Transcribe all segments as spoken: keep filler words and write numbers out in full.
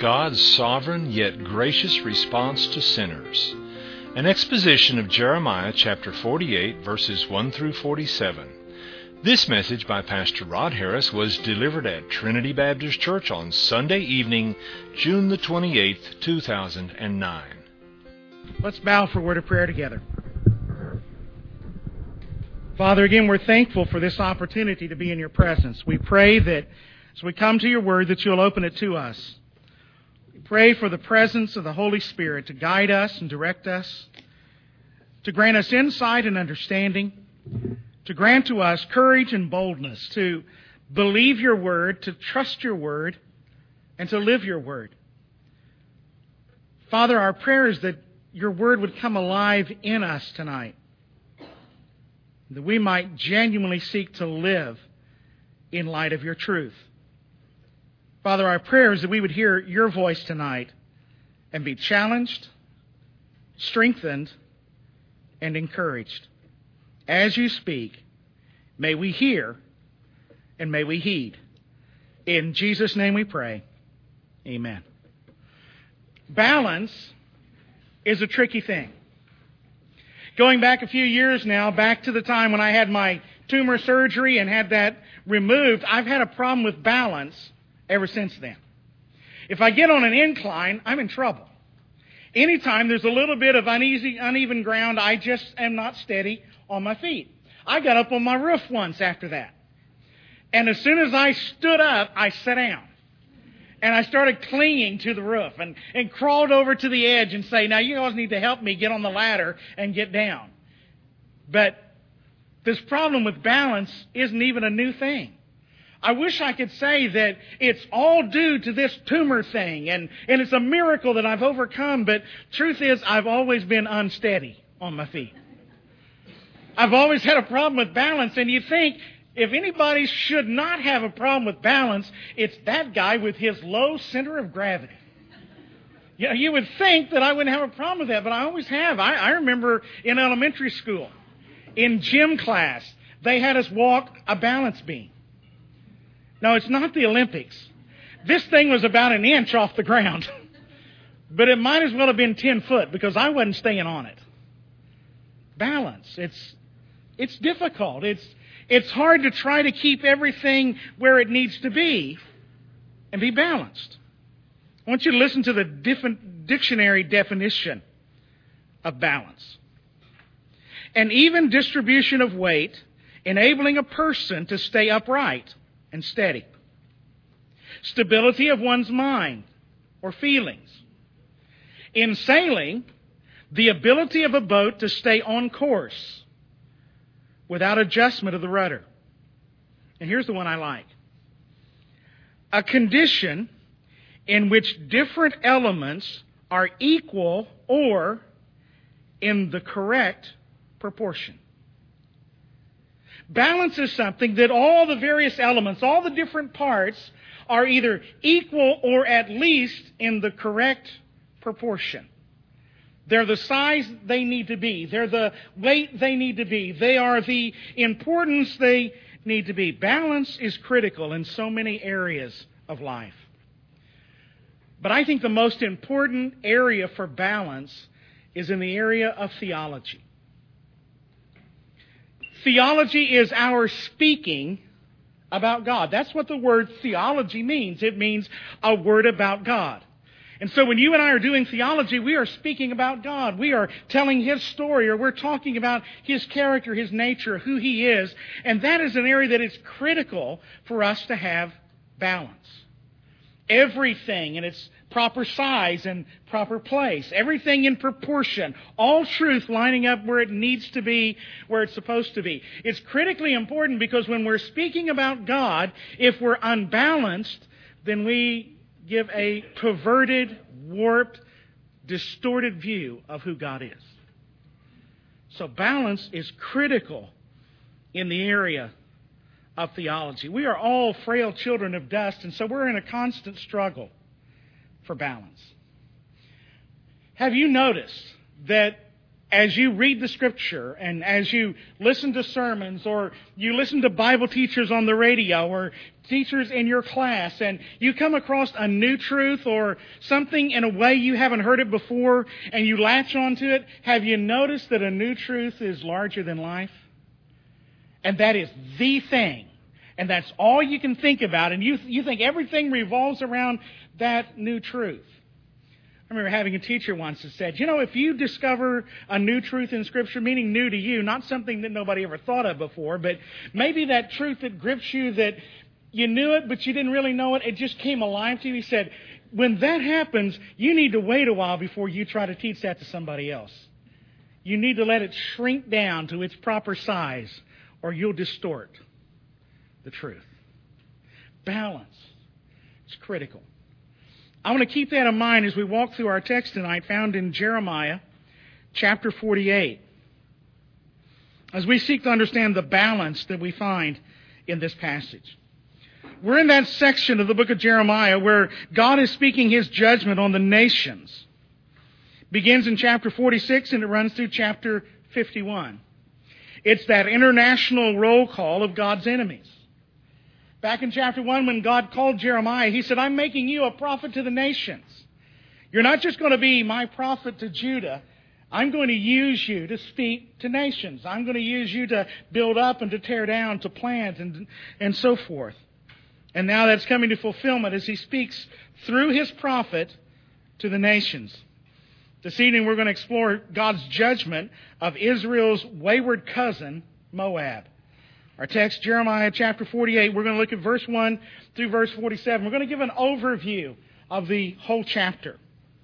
God's sovereign yet gracious response to sinners. An exposition of Jeremiah chapter forty-eight, verses one through forty-seven. This message by Pastor Rod Harris was delivered at Trinity Baptist Church on Sunday evening, June the twenty-eighth, two thousand nine. Let's bow for a word of prayer together. Father, again, we're thankful for this opportunity to be in your presence. We pray that as we come to your word, that you'll open it to us. We pray for the presence of the Holy Spirit to guide us and direct us, to grant us insight and understanding, to grant to us courage and boldness to believe your word, to trust your word, and to live your word. Father, our prayer is that your word would come alive in us tonight, that we might genuinely seek to live in light of your truth. Father, our prayer is that we would hear your voice tonight and be challenged, strengthened, and encouraged. As you speak, may we hear and may we heed. In Jesus' name we pray. Amen. Balance is a tricky thing. Going back a few years now, back to the time when I had my tumor surgery and had that removed, I've had a problem with balance ever since then. If I get on an incline, I'm in trouble. Anytime there's a little bit of uneasy, uneven ground, I just am not steady on my feet. I got up on my roof once after that. And as soon as I stood up, I sat down. And I started clinging to the roof and, and crawled over to the edge and say, now you guys need to help me get on the ladder and get down. But this problem with balance isn't even a new thing. I wish I could say that it's all due to this tumor thing and, and it's a miracle that I've overcome, but truth is I've always been unsteady on my feet. I've always had a problem with balance, and you think, if anybody should not have a problem with balance, it's that guy with his low center of gravity. You know, you would think that I wouldn't have a problem with that, but I always have. I, I remember in elementary school, in gym class, they had us walk a balance beam. Now, it's not the Olympics. This thing was about an inch off the ground. But it might as well have been ten foot because I wasn't staying on it. Balance. It's, it's difficult. It's... It's hard to try to keep everything where it needs to be and be balanced. I want you to listen to the different dictionary definition of balance. An even distribution of weight, enabling a person to stay upright and steady. Stability of one's mind or feelings. In sailing, the ability of a boat to stay on course without adjustment of the rudder. And here's the one I like. A condition in which different elements are equal or in the correct proportion. Balance is something that all the various elements, all the different parts, are either equal or at least in the correct proportion. They're the size they need to be. They're the weight they need to be. They are the importance they need to be. Balance is critical in so many areas of life. But I think the most important area for balance is in the area of theology. Theology is our speaking about God. That's what the word theology means. It means a word about God. And so when you and I are doing theology, we are speaking about God. We are telling His story, or we're talking about His character, His nature, who He is. And that is an area that is critical for us to have balance. Everything in its proper size and proper place. Everything in proportion. All truth lining up where it needs to be, where it's supposed to be. It's critically important because when we're speaking about God, if we're unbalanced, then we give a perverted, warped, distorted view of who God is. So balance is critical in the area of theology. We are all frail children of dust, and so we're in a constant struggle for balance. Have you noticed that as you read the Scripture and as you listen to sermons or you listen to Bible teachers on the radio or teachers in your class and you come across a new truth or something in a way you haven't heard it before and you latch onto it, have you noticed that a new truth is larger than life? And that is the thing. And that's all you can think about. And you, you think everything revolves around that new truth. I remember having a teacher once that said, you know, if you discover a new truth in Scripture, meaning new to you, not something that nobody ever thought of before, but maybe that truth that grips you, that you knew it, but you didn't really know it, it just came alive to you. He said, when that happens, you need to wait a while before you try to teach that to somebody else. You need to let it shrink down to its proper size, or you'll distort the truth. Balance. It's critical. I want to keep that in mind as we walk through our text tonight, found in Jeremiah chapter forty-eight, as we seek to understand the balance that we find in this passage. We're in that section of the book of Jeremiah where God is speaking His judgment on the nations. It begins in chapter forty-six and it runs through chapter fifty-one. It's that international roll call of God's enemies. Back in chapter one, when God called Jeremiah, He said, I'm making you a prophet to the nations. You're not just going to be my prophet to Judah. I'm going to use you to speak to nations. I'm going to use you to build up and to tear down, to plant and, and so forth. And now that's coming to fulfillment as He speaks through His prophet to the nations. This evening we're going to explore God's judgment of Israel's wayward cousin, Moab. Our text, Jeremiah chapter forty-eight, we're going to look at verse one through verse forty-seven. We're going to give an overview of the whole chapter.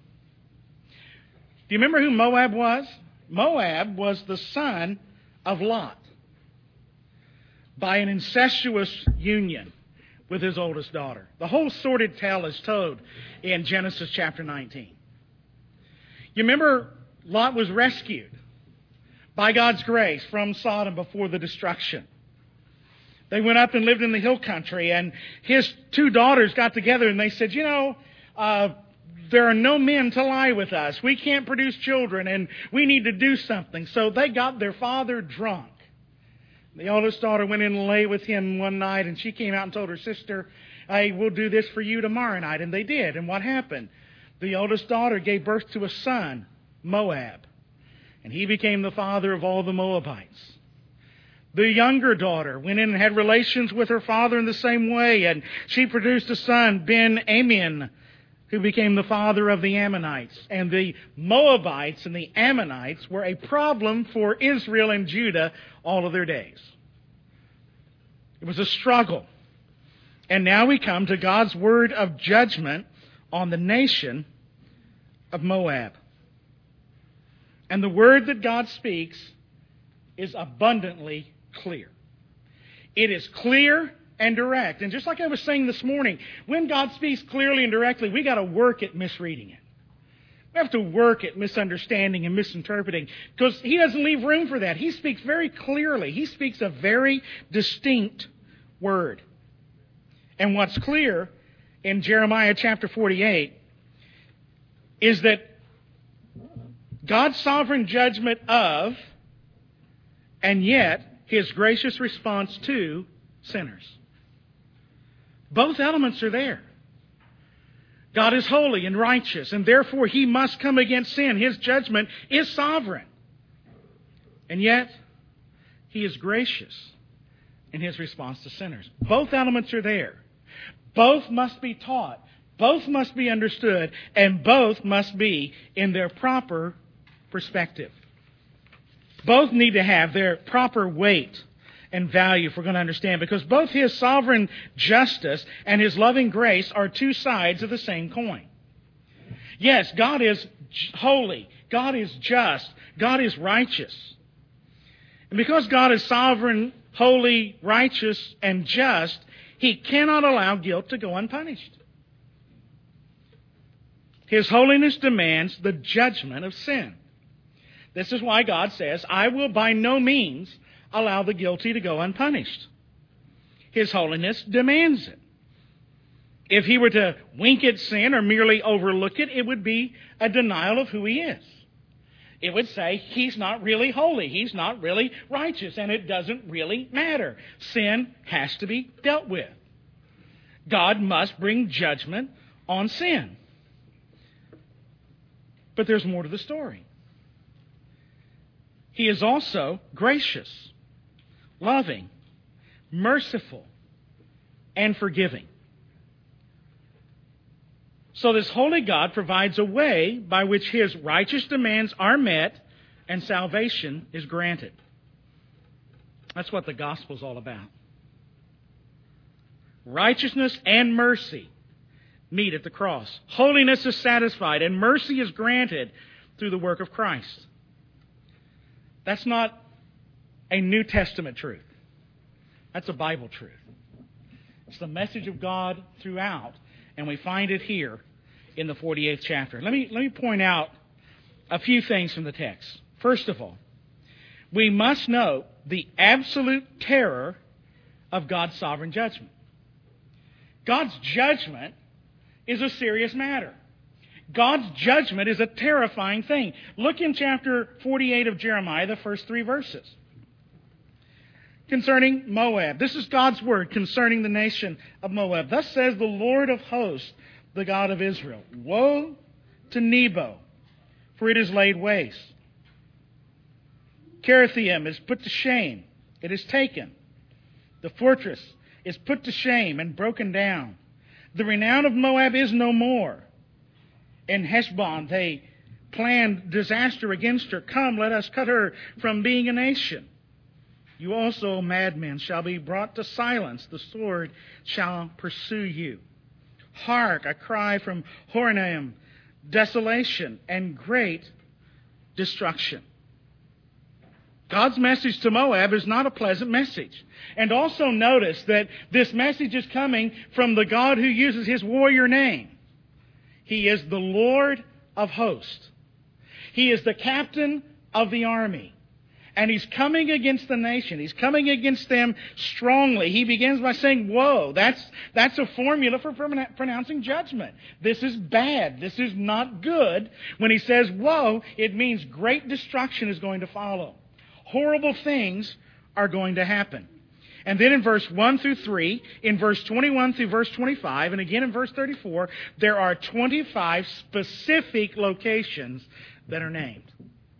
Do you remember who Moab was? Moab was the son of Lot by an incestuous union with his oldest daughter. The whole sordid tale is told in Genesis chapter nineteen. You remember Lot was rescued by God's grace from Sodom before the destruction. They went up and lived in the hill country, and his two daughters got together and they said, you know, uh, there are no men to lie with us. We can't produce children, and we need to do something. So they got their father drunk. The oldest daughter went in and lay with him one night, and she came out and told her sister, hey, we'll do this for you tomorrow night. And they did. And what happened? The oldest daughter gave birth to a son, Moab, and he became the father of all the Moabites. The younger daughter went in and had relations with her father in the same way, and she produced a son, Ben-Ammin, who became the father of the Ammonites. And the Moabites and the Ammonites were a problem for Israel and Judah all of their days. It was a struggle. And now we come to God's word of judgment on the nation of Moab. And the word that God speaks is abundantly clear. It is clear and direct. And just like I was saying this morning, when God speaks clearly and directly, we got to work at misreading it. We have to work at misunderstanding and misinterpreting, because He doesn't leave room for that. He speaks very clearly. He speaks a very distinct word. And what's clear in Jeremiah chapter forty-eight is that God's sovereign judgment of, and yet His gracious response to, sinners. Both elements are there. God is holy and righteous, and therefore He must come against sin. His judgment is sovereign. And yet, He is gracious in His response to sinners. Both elements are there. Both must be taught. Both must be understood. And both must be in their proper perspective. Both need to have their proper weight and value if we're going to understand, because both His sovereign justice and His loving grace are two sides of the same coin. Yes, God is holy. God is just. God is righteous. And because God is sovereign, holy, righteous, and just, He cannot allow guilt to go unpunished. His holiness demands the judgment of sin. This is why God says, I will by no means allow the guilty to go unpunished. His holiness demands it. If He were to wink at sin or merely overlook it, it would be a denial of who He is. It would say he's not really holy. He's not really righteous. And it doesn't really matter. Sin has to be dealt with. God must bring judgment on sin. But there's more to the story. He is also gracious, loving, merciful, and forgiving. So this holy God provides a way by which His righteous demands are met and salvation is granted. That's what the gospel is all about. Righteousness and mercy meet at the cross. Holiness is satisfied and mercy is granted through the work of Christ. That's not a New Testament truth. That's a Bible truth. It's the message of God throughout, and we find it here in the forty-eighth chapter. Let me, let me point out a few things from the text. First of all, we must note the absolute terror of God's sovereign judgment. God's judgment is a serious matter. God's judgment is a terrifying thing. Look in chapter forty-eight of Jeremiah, the first three verses. Concerning Moab. This is God's word concerning the nation of Moab. Thus says the Lord of hosts, the God of Israel. Woe to Nebo, for it is laid waste. Kirithaim is put to shame. It is taken. The fortress is put to shame and broken down. The renown of Moab is no more. In Heshbon they planned disaster against her. Come, let us cut her from being a nation. You also, madmen, shall be brought to silence. The sword shall pursue you. Hark, a cry from Horonaim, desolation and great destruction. God's message to Moab is not a pleasant message. And also notice that this message is coming from the God who uses His warrior name. He is the Lord of hosts. He is the captain of the army. And He's coming against the nation. He's coming against them strongly. He begins by saying, woe. That's, that's a formula for pronouncing judgment. This is bad. This is not good. When He says woe, it means great destruction is going to follow. Horrible things are going to happen. And then in verse one through three, in verse twenty-one through verse twenty-five, and again in verse thirty-four, there are twenty-five specific locations that are named.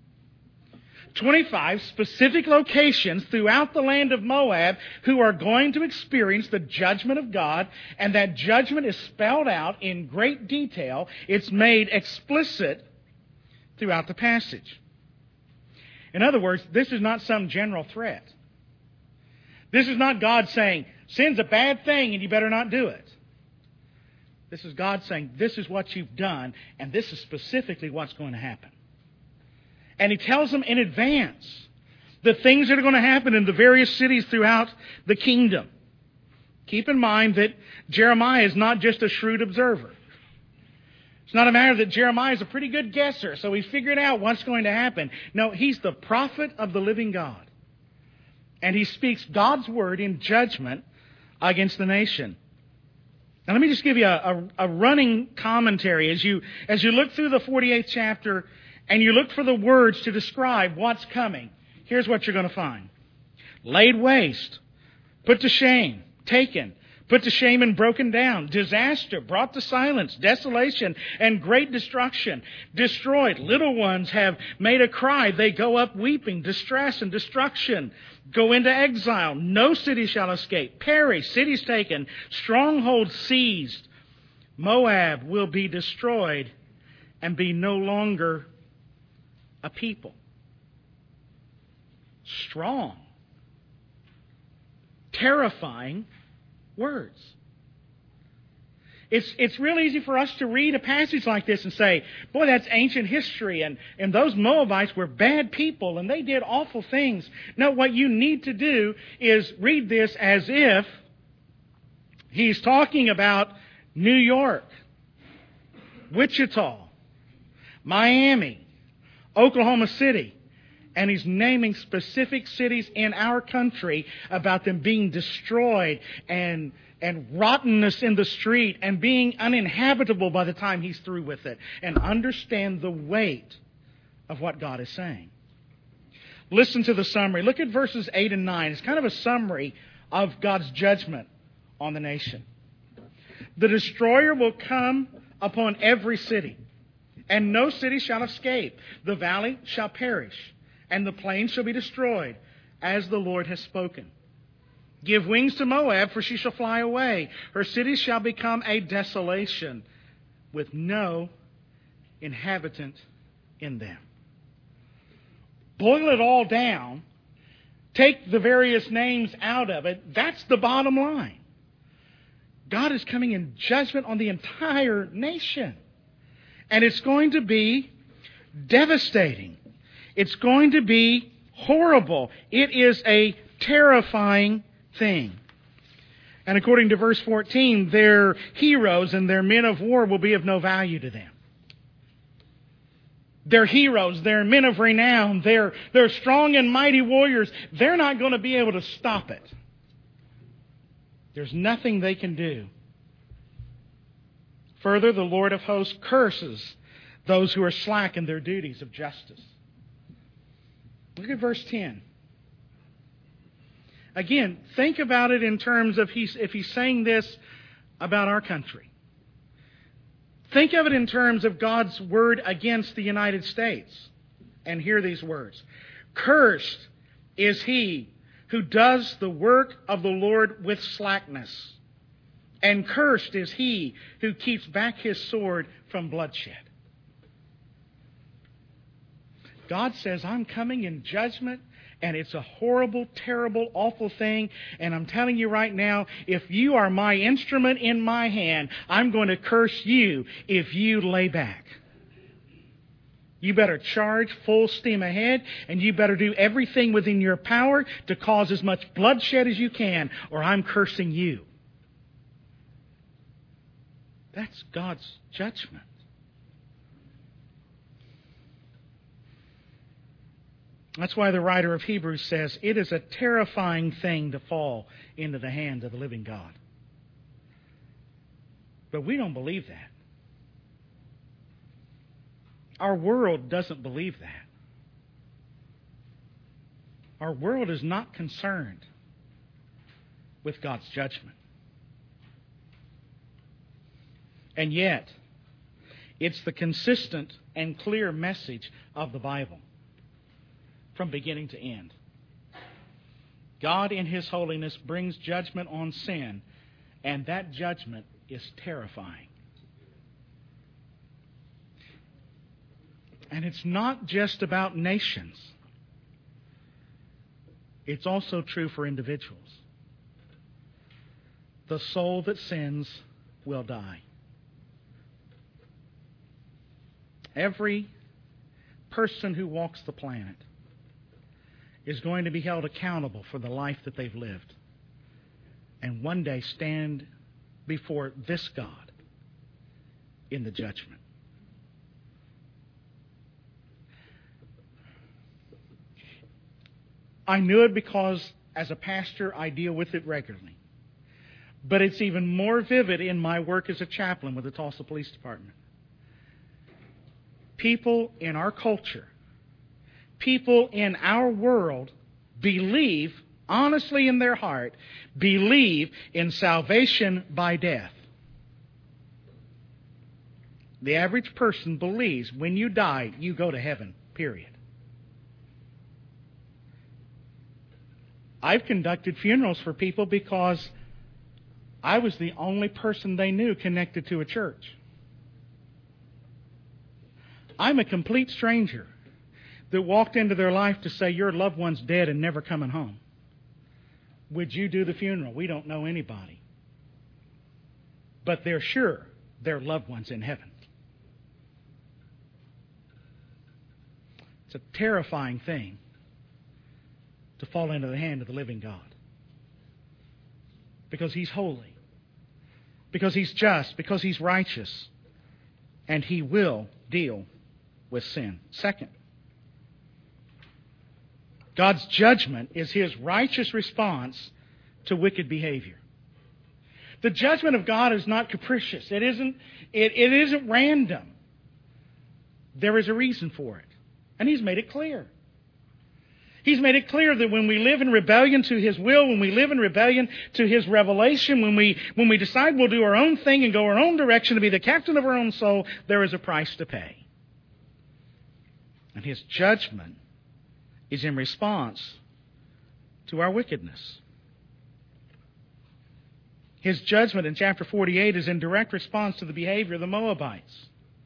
twenty-five specific locations throughout the land of Moab who are going to experience the judgment of God, and that judgment is spelled out in great detail. It's made explicit throughout the passage. In other words, this is not some general threat. This is not God saying, sin's a bad thing and you better not do it. This is God saying, this is what you've done, and this is specifically what's going to happen. And He tells them in advance the things that are going to happen in the various cities throughout the kingdom. Keep in mind that Jeremiah is not just a shrewd observer. It's not a matter that Jeremiah is a pretty good guesser, so he figured out what's going to happen. No, he's the prophet of the living God. And he speaks God's word in judgment against the nation. Now let me just give you a, a, a running commentary as you, as you look through the forty-eighth chapter and you look for the words to describe what's coming. Here's what you're going to find. Laid waste, put to shame, taken, put to shame and broken down, disaster, brought to silence, desolation, and great destruction, destroyed. Little ones have made a cry. They go up weeping, distress and destruction, go into exile. No city shall escape. Perish, cities taken, strongholds seized. Moab will be destroyed and be no longer a people. Strong, terrifying words. It's, it's real easy for us to read a passage like this and say, boy, that's ancient history, and, and those Moabites were bad people and they did awful things. No, what you need to do is read this as if He's talking about New York, Wichita, Miami, Oklahoma City. And He's naming specific cities in our country about them being destroyed and, and rottenness in the street and being uninhabitable by the time He's through with it. And understand the weight of what God is saying. Listen to the summary. Look at verses eight and nine. It's kind of a summary of God's judgment on the nation. The destroyer will come upon every city, and no city shall escape. The valley shall perish, and the plain shall be destroyed, as the Lord has spoken. Give wings to Moab, for she shall fly away. Her cities shall become a desolation, with no inhabitant in them. Boil it all down, take the various names out of it, that's the bottom line. God is coming in judgment on the entire nation. And it's going to be devastating. It's going to be horrible. It is a terrifying thing. And according to verse fourteen, their heroes and their men of war will be of no value to them. They're heroes, they're men of renown, they're, they're strong and mighty warriors. They're not going to be able to stop it. There's nothing they can do. Further, the Lord of hosts curses those who are slack in their duties of justice. Look at verse ten. Again, think about it in terms of he's, if he's saying this about our country. Think of it in terms of God's word against the United States. And hear these words. Cursed is he who does the work of the Lord with slackness. And cursed is he who keeps back his sword from bloodshed. God says, I'm coming in judgment, and it's a horrible, terrible, awful thing. And I'm telling you right now, if you are my instrument in my hand, I'm going to curse you if you lay back. You better charge full steam ahead, and you better do everything within your power to cause as much bloodshed as you can, or I'm cursing you. That's God's judgment. That's why the writer of Hebrews says, it is a terrifying thing to fall into the hand of the living God. But we don't believe that. Our world doesn't believe that. Our world is not concerned with God's judgment. And yet, it's the consistent and clear message of the Bible from beginning to end. God in His holiness brings judgment on sin, and that judgment is terrifying. And it's not just about nations. It's also true for individuals. The soul that sins will die. Every person who walks the planet is going to be held accountable for the life that they've lived, and one day stand before this God in the judgment. I knew it because as a pastor I deal with it regularly. But it's even more vivid in my work as a chaplain with the Tulsa Police Department. People in our culture, people in our world believe, honestly in their heart, believe in salvation by death. The average person believes when you die, you go to heaven, period. I've conducted funerals for people because I was the only person they knew connected to a church. I'm a complete stranger that walked into their life to say, your loved one's dead and never coming home. Would you do the funeral? We don't know anybody. But they're sure their loved one's in heaven. It's a terrifying thing to fall into the hand of the living God. Because He's holy. Because He's just. Because He's righteous. And He will deal with sin. Second, God's judgment is His righteous response to wicked behavior. The judgment of God is not capricious. It isn't, it, it isn't random. There is a reason for it. And He's made it clear. He's made it clear that when we live in rebellion to His will, when we live in rebellion to His revelation, when we when we decide we'll do our own thing and go our own direction to be the captain of our own soul, there is a price to pay. And His judgment is in response to our wickedness. His judgment in chapter forty-eight is in direct response to the behavior of the Moabites.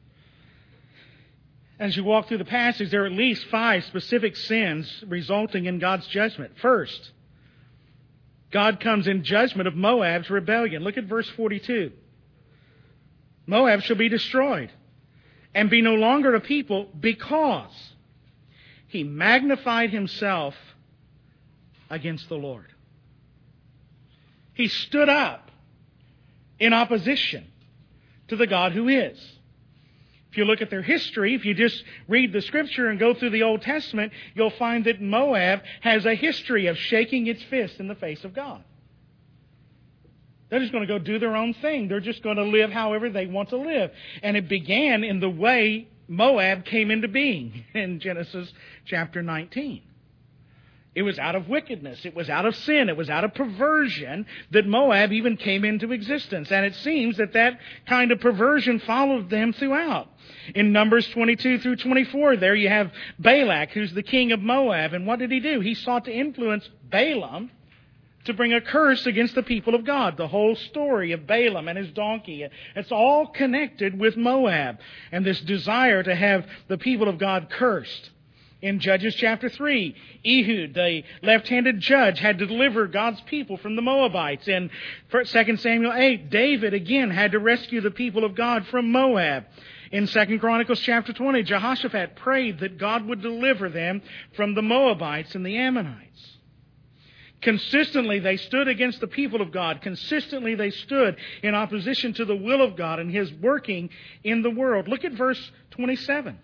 As you walk through the passage, there are at least five specific sins resulting in God's judgment. First, God comes in judgment of Moab's rebellion. Look at verse forty-two. Moab shall be destroyed and be no longer a people because he magnified himself against the Lord. He stood up in opposition to the God who is. If you look at their history, if you just read the Scripture and go through the Old Testament, you'll find that Moab has a history of shaking its fist in the face of God. They're just going to go do their own thing. They're just going to live however they want to live. And it began in the way Moab came into being in Genesis chapter nineteen. It was out of wickedness. It was out of sin. It was out of perversion that Moab even came into existence. And it seems that that kind of perversion followed them throughout. In Numbers twenty-two through twenty-four, there you have Balak, who's the king of Moab. And what did he do? He sought to influence Balaam to bring a curse against the people of God. The whole story of Balaam and his donkey, it's all connected with Moab and this desire to have the people of God cursed. In Judges chapter three, Ehud, the left-handed judge, had to deliver God's people from the Moabites. In Second Samuel eight, David again had to rescue the people of God from Moab. In Second Chronicles chapter twenty, Jehoshaphat prayed that God would deliver them from the Moabites and the Ammonites. Consistently, they stood against the people of God. Consistently, they stood in opposition to the will of God and His working in the world. Look at verse twenty-seven.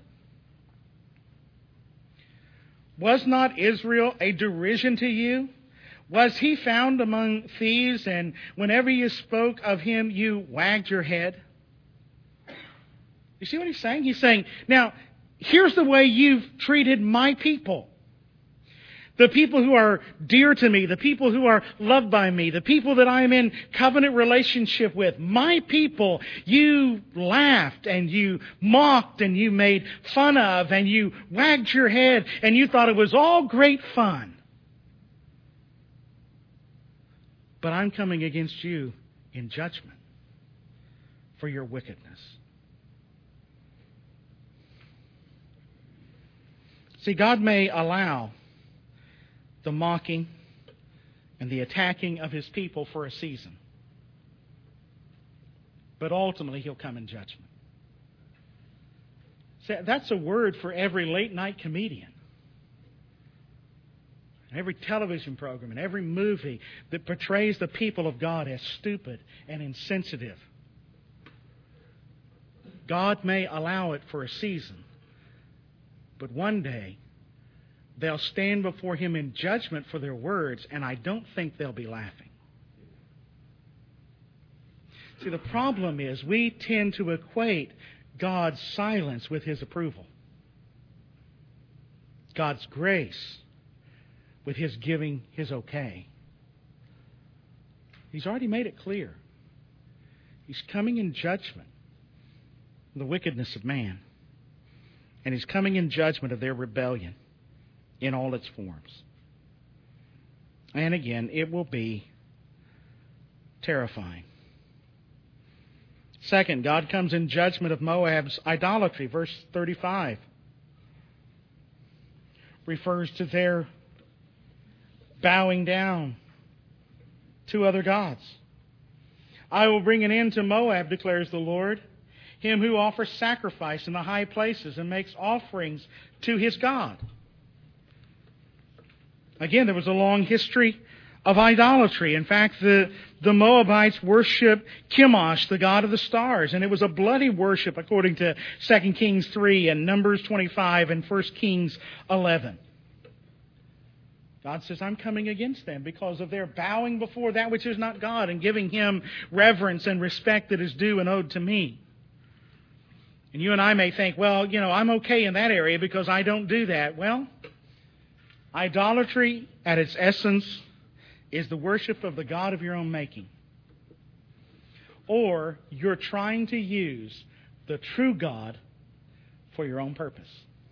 Was not Israel a derision to you? Was he found among thieves, and whenever you spoke of him, you wagged your head? You see what he's saying? He's saying, now, here's the way you've treated my people. The people who are dear to me, the people who are loved by me, the people that I'm in covenant relationship with, my people, you laughed and you mocked and you made fun of and you wagged your head and you thought it was all great fun. But I'm coming against you in judgment for your wickedness. See, God may allow the mocking and the attacking of His people for a season. But ultimately, He'll come in judgment. See, that's a word for every late-night comedian, every television program, and every movie that portrays the people of God as stupid and insensitive. God may allow it for a season, but one day, they'll stand before Him in judgment for their words, and I don't think they'll be laughing. See, the problem is we tend to equate God's silence with His approval, God's grace with His giving His okay. He's already made it clear. He's coming in judgment of the wickedness of man, and He's coming in judgment of their rebellion in all its forms. And again, it will be terrifying. Second, God comes in judgment of Moab's idolatry. Verse thirty-five refers to their bowing down to other gods. I will bring an end to Moab, declares the Lord, him who offers sacrifice in the high places and makes offerings to his God. Again, there was a long history of idolatry. In fact, the, the Moabites worshiped Chemosh, the god of the stars, and it was a bloody worship according to Second Kings three and Numbers twenty-five and First Kings eleven. God says, I'm coming against them because of their bowing before that which is not God and giving Him reverence and respect that is due and owed to me. And you and I may think, well, you know, I'm okay in that area because I don't do that. Well, idolatry at its essence is the worship of the god of your own making. Or you're trying to use the true God for your own purpose.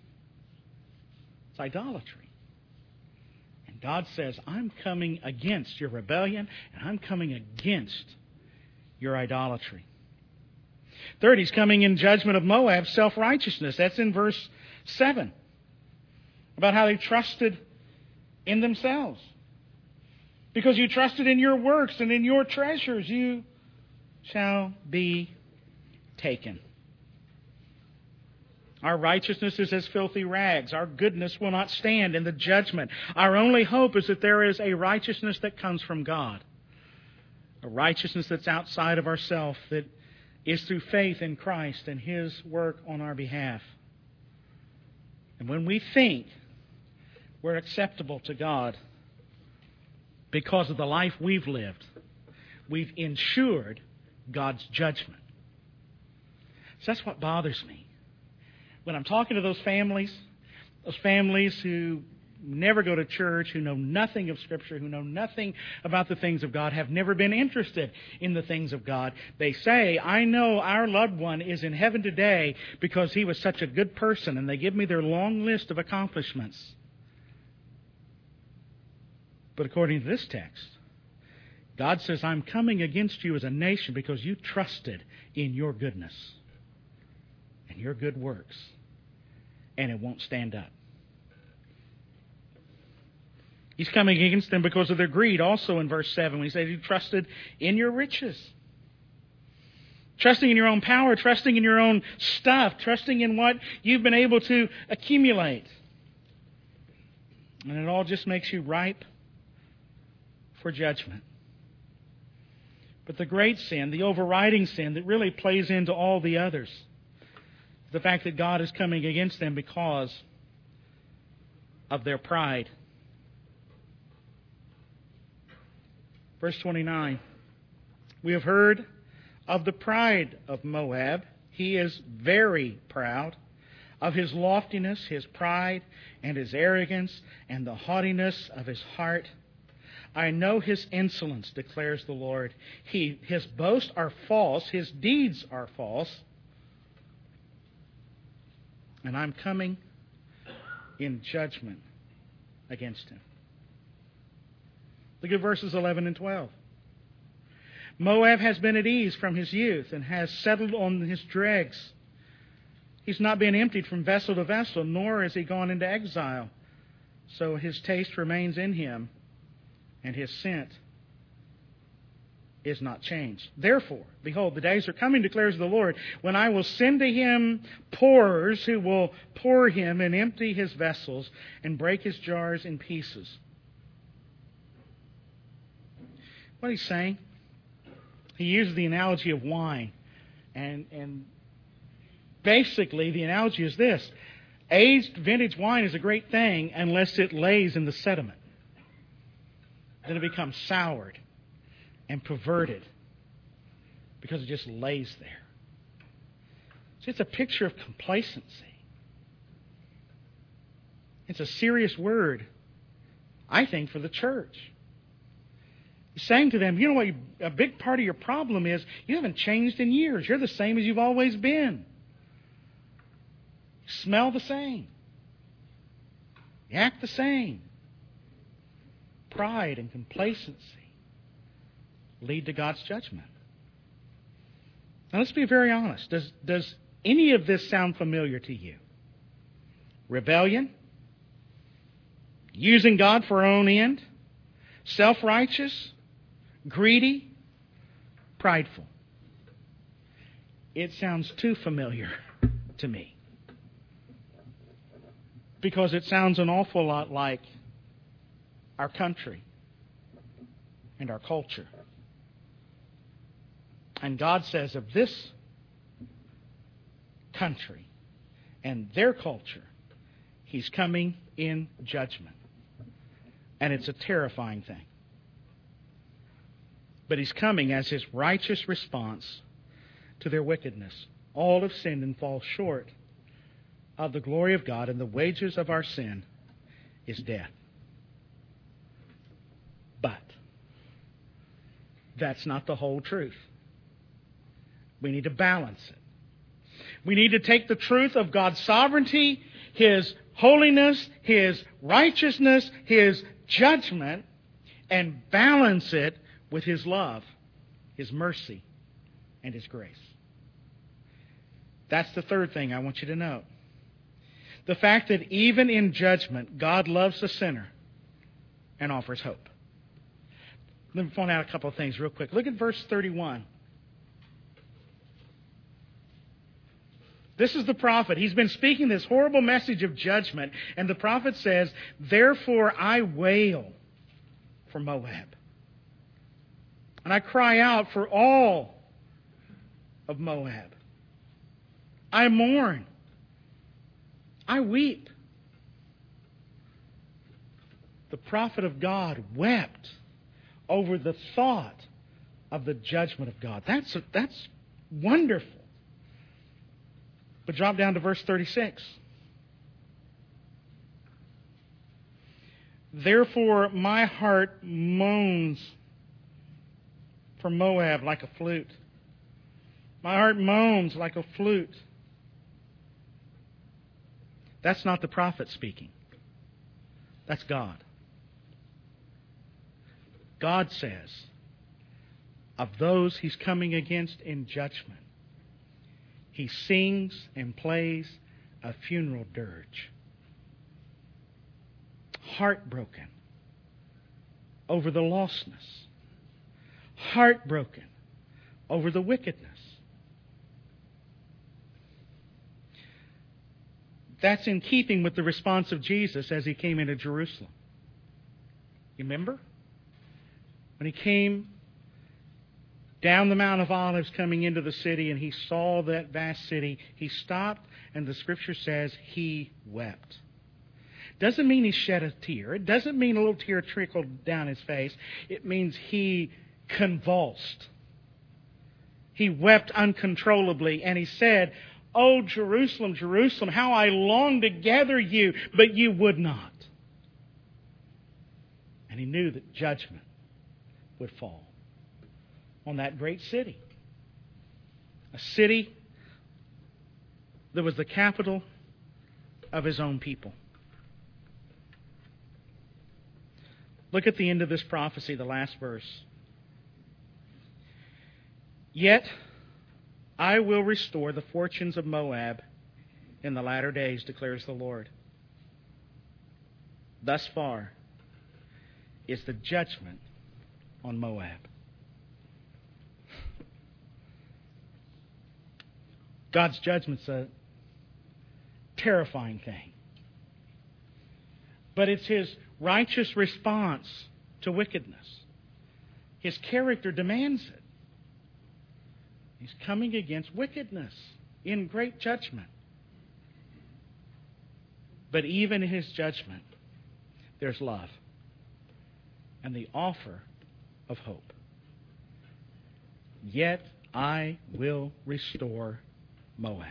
It's idolatry. And God says, I'm coming against your rebellion, and I'm coming against your idolatry. Third, He's coming in judgment of Moab, self-righteousness. That's in verse seven. About how they trusted in themselves. Because you trusted in your works and in your treasures, you shall be taken. Our righteousness is as filthy rags. Our goodness will not stand in the judgment. Our only hope is that there is a righteousness that comes from God. A righteousness that's outside of ourselves, that is through faith in Christ and His work on our behalf. And when we think we're acceptable to God because of the life we've lived, we've ensured God's judgment. So that's what bothers me. When I'm talking to those families, those families who never go to church, who know nothing of Scripture, who know nothing about the things of God, have never been interested in the things of God, they say, I know our loved one is in heaven today because he was such a good person, and they give me their long list of accomplishments. But according to this text, God says, I'm coming against you as a nation because you trusted in your goodness and your good works, and it won't stand up. He's coming against them because of their greed, also in verse seven, when he says you trusted in your riches. Trusting in your own power, trusting in your own stuff, trusting in what you've been able to accumulate. And it all just makes you ripe for judgment. But the great sin, the overriding sin that really plays into all the others, is the fact that God is coming against them because of their pride. Verse twenty-nine, we have heard of the pride of Moab. He is very proud. Of his loftiness, his pride, and his arrogance, and the haughtiness of his heart. I know his insolence, declares the Lord. He, his boasts are false, his deeds are false. And I'm coming in judgment against him. Look at verses eleven and twelve. Moab has been at ease from his youth and has settled on his dregs. He's not been emptied from vessel to vessel, nor has he gone into exile. So his taste remains in him, and his scent is not changed. Therefore, behold, the days are coming, declares the Lord, when I will send to him pourers who will pour him and empty his vessels and break his jars in pieces. What he's saying, he uses the analogy of wine. And, and basically, the analogy is this. Aged vintage wine is a great thing unless it lays in the sediment. Then it becomes soured and perverted because it just lays there. So it's a picture of complacency. It's a serious word, I think, for the church. He's saying to them, you know what, a big part of your problem is you haven't changed in years. You're the same as you've always been. You smell the same. You act the same. Pride and complacency lead to God's judgment. Now let's be very honest. Does, does any of this sound familiar to you? Rebellion? Using God for our own end? Self-righteous? Greedy? Prideful? It sounds too familiar to me. Because it sounds an awful lot like our country and our culture. And God says of this country and their culture, He's coming in judgment. And it's a terrifying thing. But He's coming as His righteous response to their wickedness All have sinned and fall short of the glory of God, and the wages of our sin is death. But that's not the whole truth. We need to balance it. We need to take the truth of God's sovereignty, His holiness, His righteousness, His judgment, and balance it with His love, His mercy, and His grace. That's the third thing I want you to know. The fact that even in judgment, God loves the sinner and offers hope. Let me point out a couple of things real quick. Look at verse thirty-one. This is the prophet. He's been speaking this horrible message of judgment, and the prophet says, "Therefore I wail for Moab, and I cry out for all of Moab. I mourn. I weep." The prophet of God wept over the thought of the judgment of God. That's, that's wonderful. But drop down to verse thirty-six. "Therefore my heart moans for Moab like a flute. My heart moans like a flute." That's not the prophet speaking. That's God. God says of those He's coming against in judgment, He sings and plays a funeral dirge. Heartbroken over the lostness. Heartbroken over the wickedness. That's in keeping with the response of Jesus as He came into Jerusalem. You remember? When He came down the Mount of Olives coming into the city and He saw that vast city, He stopped and the Scripture says He wept. Doesn't mean He shed a tear. It doesn't mean a little tear trickled down His face. It means He convulsed. He wept uncontrollably and He said, "Oh, Jerusalem, Jerusalem, how I long to gather you, but you would not." And He knew that judgment would fall on that great city. A city that was the capital of His own people. Look at the end of this prophecy, the last verse. "Yet I will restore the fortunes of Moab in the latter days, declares the Lord." Thus far is the judgment on Moab. God's judgment's a terrifying thing. But it's His righteous response to wickedness. His character demands it. He's coming against wickedness in great judgment. But even in His judgment, there's love and the offer of hope. "Yet I will restore Moab."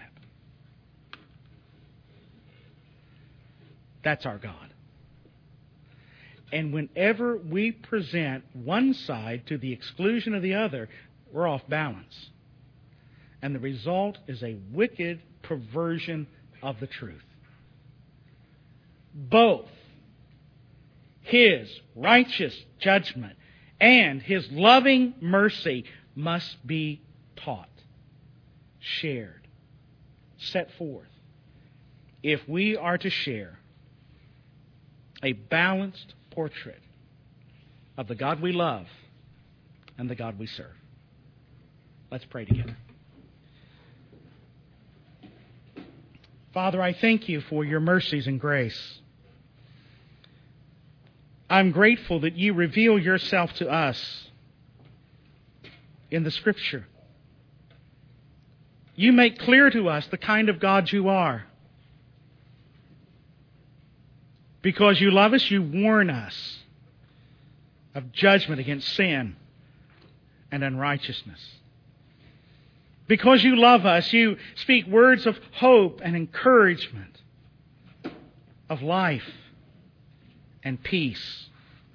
That's our God. And whenever we present one side to the exclusion of the other, we're off balance. And the result is a wicked perversion of the truth. Both His righteous judgment and His loving mercy must be taught, shared, set forth, if we are to share a balanced portrait of the God we love and the God we serve. Let's pray together. Father, I thank You for Your mercies and grace. I'm grateful that You reveal Yourself to us in the Scripture. You make clear to us the kind of God You are. Because You love us, You warn us of judgment against sin and unrighteousness. Because you love us, you speak words of hope and encouragement, of life and peace.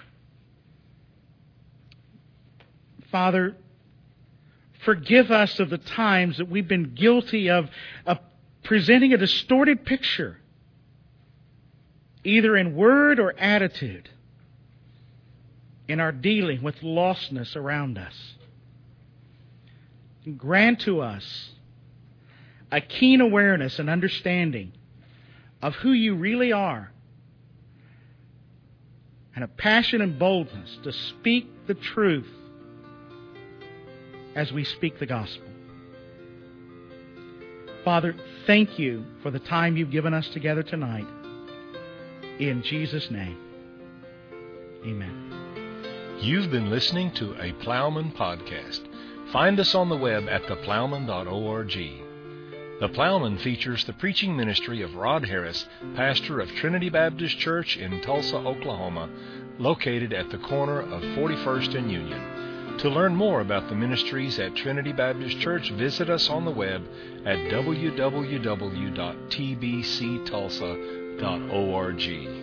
Father, forgive us of the times that we've been guilty of, of presenting a distorted picture, either in word or attitude, in our dealing with lostness around us. Grant to us a keen awareness and understanding of who you really are, and a passion and boldness to speak the truth as we speak the gospel. Father, thank you for the time you've given us together tonight. In Jesus' name, amen. You've been listening to a Plowman podcast. Find us on the web at the plowman dot org. The Plowman features the preaching ministry of Rod Harris, pastor of Trinity Baptist Church in Tulsa, Oklahoma, located at the corner of forty-first and Union. To learn more about the ministries at Trinity Baptist Church, visit us on the web at w w w dot t b c tulsa dot org.